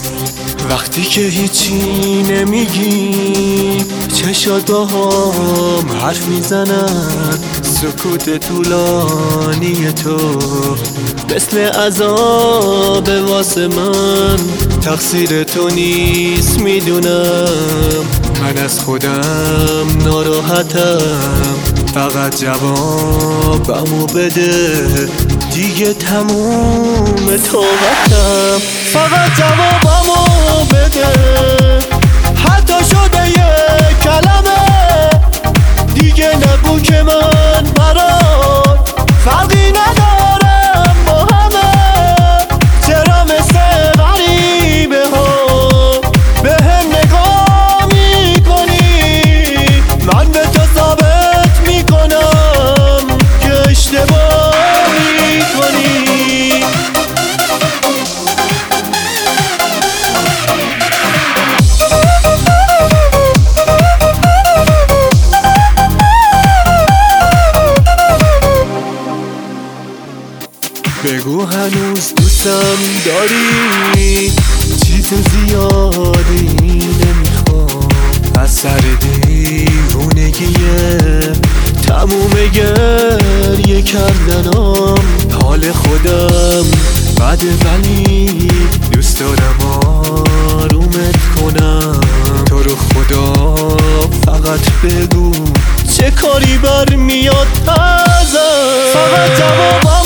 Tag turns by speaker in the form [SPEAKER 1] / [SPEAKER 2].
[SPEAKER 1] وقتی که هیچی نمیگی چشات با هم حرف میزنن، سکوت طولانی تو مثل عذاب واسه من. تقصیر تو نیست میدونم، من از خودم ناراحتم، فقط جوابمو بده دیگه تموم طاقتم. فقط جوابمو بده، حتی شده یک کلمه دیگه نگو که من برات فرقی ندارم با همه. چرا مثل غریبه ها به هم نگاه میکنی؟ من به تو ثابت میکنم که اشتباه میکنی. بگو هنوز دوستم داری؟ چیز زیادی نمیخوام، از سر دیوونگیه تموم گریه کردنم. حال خودم بده ولی دوست دارم آرومت کنم. تو رو خدا فقط بگو چه کاری برمیاد ازم. فقط جوابم